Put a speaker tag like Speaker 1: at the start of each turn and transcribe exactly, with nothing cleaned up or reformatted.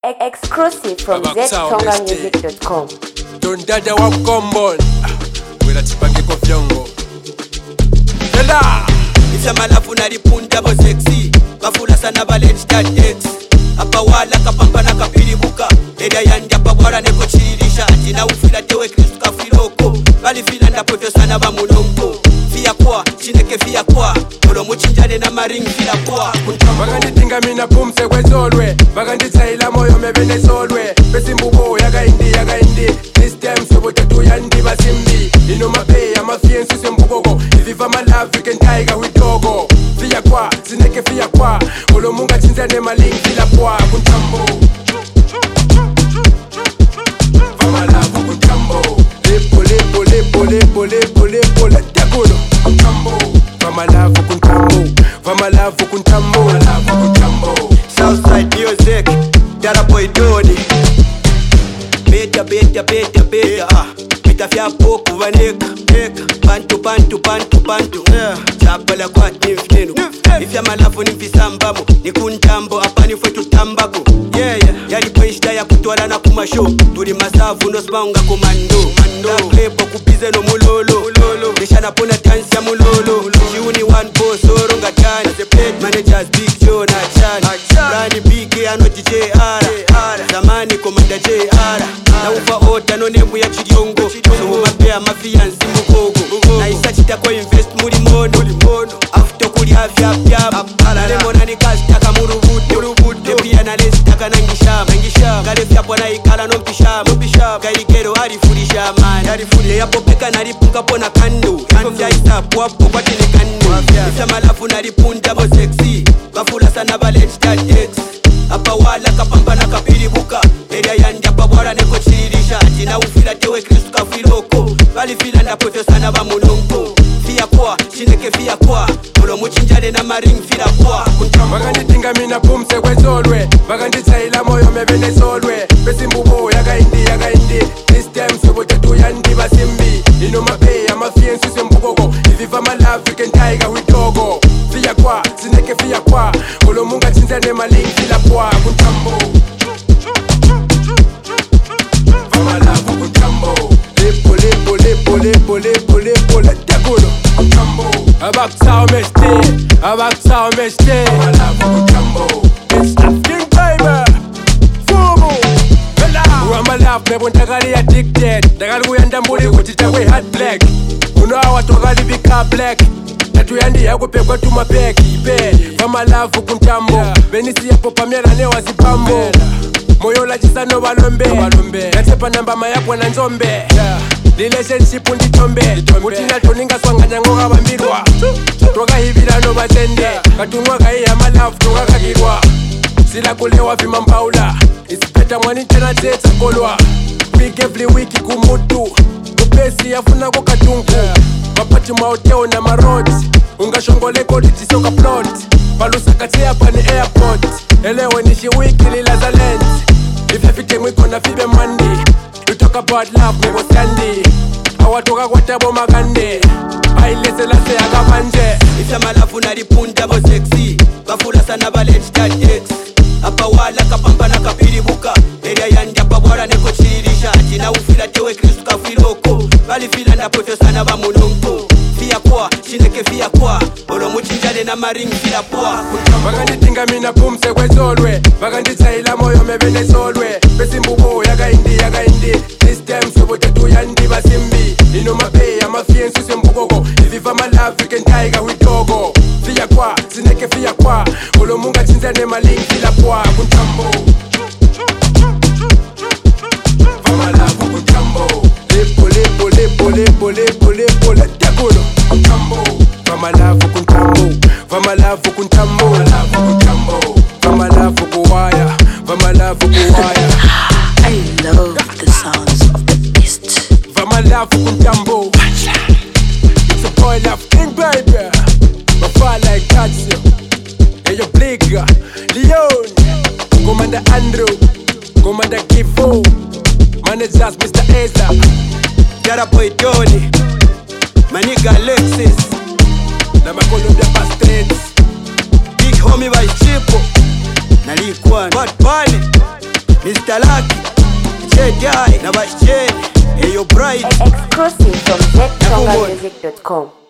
Speaker 1: Exclusive from z tonga music dot com.
Speaker 2: Don't dada wa kombon. Wela tipange kwa vyongo. Ela
Speaker 3: Ifya malafu na ripunda bo sexy. Bafula sana balance start X. Apa wala kapamba na kapiribuka. Eda yanja pabwara neko chiririsha. Atina ufila tewe Kristu kafiroko. Bali fila na profesa na bamunongo. Fia kwa, chineke fia kwa. Olo muchinjane na maring fila kwa.
Speaker 2: Bagandi tinga mina pumse kwe solwe. Bagandi tsaila moyo mebene solwe. Pesi mbubo yaga indi yaga indi. This time sobo tatu yandi basimbi. Ino mabe ya mafien suse mbugogo. Iviva malavu can tiger with dogo. Fia kwa, chineke fia kwa. Olo munga chinjane maling fila kwa. Kuntambo Vama lavu kuntambo. Lepo lepo lepo lepo lepo lepo lepo Kuntambo Vama lavu kuntambo. Vama lavu kuntambo. Vama lavu kuntambo.
Speaker 3: Southside music, Dara boy Dodi. Beta beta beta beta ah. Beta fya poku vaneka neka. Pantu pantu pantu pantu yeah. Chapala kwa nifnenu. Ifya malafu nifisambamo. Nikuntambo hapa nifwe tutambako. Yeah yeah. Yali poishda ya kutwala na kumasho. Turi masavu no smaunga komando. Na klepo kupize no mulolo. Desha na pona tansi ya mulolo. Jiuni one boss oronga tani. Managers big Joe na chani. Rani big ya no D J R. Zamani komanda J R. Na ufa ota no nemu ya chidiongo. So mapea mafiansi mukogo. Na isa chita kwa invest muri mono. After kuli afya pya. Lemona ni kazi taka murubuto. Depia na lesi taka nangishama. Gare fya pwana ikala no mpishama. Gaikero harifurisha mani. Le yapo peka naripunga pona kando. Ifo fya isapu wapo kwa tine kando. Ifya malafu naripunda bo sexy. Bafula sana balance start X. Apa wala kapamba na kapiribuka. Eda yanja pabwara neko chiririsha. Atina ufila tewe Kristu kafiroko. Bali fila na profesa na bamunongo. Fia kwa, chineke fia kwa. Olo muchinjane na maring fila kwa.
Speaker 2: Bagandi tinga mina pumse kwe solwe. Bagandi tsaila moyo mebene solwe. Pesi mbubo yaga indi yaga indi. This time sobo tatu yandi basimbi. Ino mabe ya mafien suse mbugogo. Iviva malavu can tiger with dogo. Fia kwa, chineke fia kwa. Olo munga chinjane maling fila kwa. Kuntambo Vama lavu kuntambo. Lepo lepo lepo lepo lepo lepo lepo Kuntambo Abaksa meshte Abaksa meshte Vama lavu kuntambo. It's African baby Fumu Bela Uwamba lavu mebo ntagali addicted. Ndagali kuyanda mbuli kutitakwe hard black. Uno awa togali bika black. Tatu yandi yako pekwa tuma peki Be Vama lavu kuntambo. Venisi ya popa miera newa zipambo. Moyo la chisano balombe Natepa namba mayapwa na nzombe Relationship undi tombe Mutina toninga swanga nyangoga bambirwa Toga hivira no batende Katunwa kai ya malafu toga kakirwa Sila kulewa vima mbaula Isipeta mwani tena teta kolwa Week every week kumutu Kupesi yafuna kwa katunku Wapati maoteo na marot Unga shongoleko litisoka plot Palusa katia pani airport Elewe nishi wiki lila za lens. If everything we gonna feed them Monday. You talk about love, me go sandy. Awatoka kwa tabo magande. Ailese la se agabanje.
Speaker 3: Ifya malafu naripunda bo sexy. Bafula sana balance start X. Apa wala kapamba na kapiribuka. Eda yanja pabwara neko chiririsha. Atina ufila tewe Kristu kafiroko. Bali fila na profesa na bamunongo. Fia kwa, chineke fia kwa. Olo muchinjane na maring fila kwa.
Speaker 2: Bagandi tinga mina pumse kwe solwe. Bagandi tsaila moyo mebene solwe. Pesi mbubo yaga indi yaga indi. This time sobo tatu yandi basimbi. Ino mabe ya mafien suse mbugogo. Iviva malavu can tiger with dogo. Fia kwa, chineke fia kwa. Olo munga chinjane maling fila kwa. Kuntambo Vama lavu kuntambo. Lepo lepo lepo lepo lepo lepo lepo Kuntambo Vama lavu kuntambo. Vama lavu kuntambo. Vama lavu kuntambo. Vama lavu kuwaya. Vama lavu kuwaya.
Speaker 4: I love the sounds of the beast.
Speaker 2: Vama lavu kuntambo. It's a boy love king baby. My fire like Katsu. Hey yo Bliga Leon Commander Andrew Commander Kivo Managers Mister Eza
Speaker 3: Dara boy Dodi. Maniga Alexis.
Speaker 2: Na makolo vya Pastrets.
Speaker 3: Big homie by Chipo. Nalikuwa Bad Bunny. Killer Lucky Jedi na Bashene Eyo Bright
Speaker 1: Exclusive from Z Tonga Music dot com.